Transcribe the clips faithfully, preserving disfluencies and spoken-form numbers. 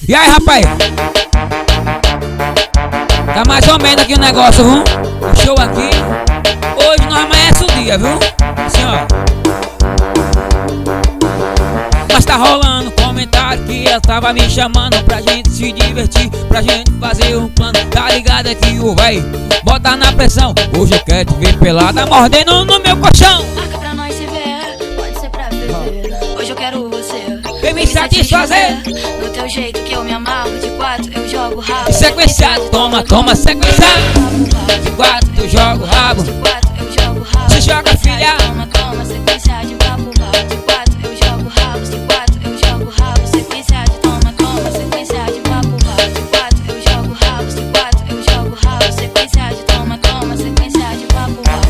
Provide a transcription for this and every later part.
E aí, rapaz? Tá mais ou menos aqui o negócio, viu? O show aqui. Hoje nós amanhece o dia, viu? Assim, ó. Mas tá rolando comentário que ela tava me chamando pra gente se divertir, pra gente fazer um plano. Tá ligado aqui o véi bota na pressão. Hoje eu quero te ver pelada mordendo no meu colchão. Marca pra nós se ver, pode ser pra beber. Hoje eu quero você, vem me satisfazer do teu jeito que eu me amarro. De quatro eu jogo rabo. Sequenciado, toma, toma, sequenciado. De quatro eu jogo rabo. De quatro eu jogo rabo. Se joga, filha. Toma, toma, sequência de papo rabo. De quatro eu jogo rabo. De quatro eu jogo rabo. Sequência de toma, toma, sequência de papo rabo. De quatro eu jogo rabo. De quatro eu jogo rabo. Sequência de toma, toma, sequência de papo rabo.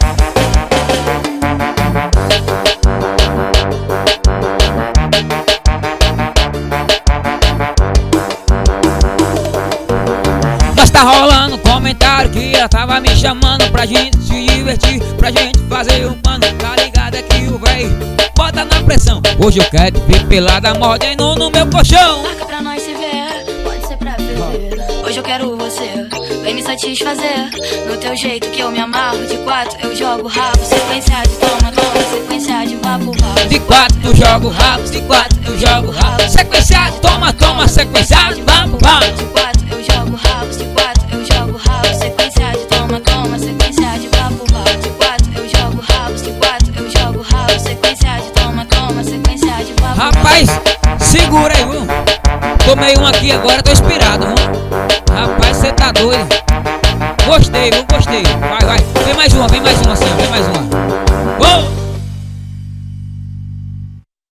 Mas tá rolando comentário que ela tava me chamando pra gente se divertir, pra gente fazer um plano. Tá ligado aqui o véi bota na pressão. Hoje eu quero te ver pelada mordendo no meu colchão. Marca pra nós se ver, pode ser pra beber. Hoje eu quero você, vem me satisfazer do teu jeito que eu me amarro. De quatro eu jogo rabo. Sequência de toma, toma, sequência de papo rabo. De quatro eu jogo rabo, de quatro eu jogo rabo. Sequenciado, toma, toma, sequenciado de papo rabo. De quatro eu jogo rabo. De quatro eu jogo rabo. Sequência de toma, toma, sequência de papo rabo. De quatro eu jogo rabo. De quatro eu jogo rabo. Sequência de toma, toma, sequência de papo rabo. Rapaz, segura aí, viu? Tomei um aqui agora, tô inspirado, viu? Rapaz, cê tá doido. Gostei, viu? Gostei. Vai, vai. Vem mais uma, vem mais uma assim, vem mais uma.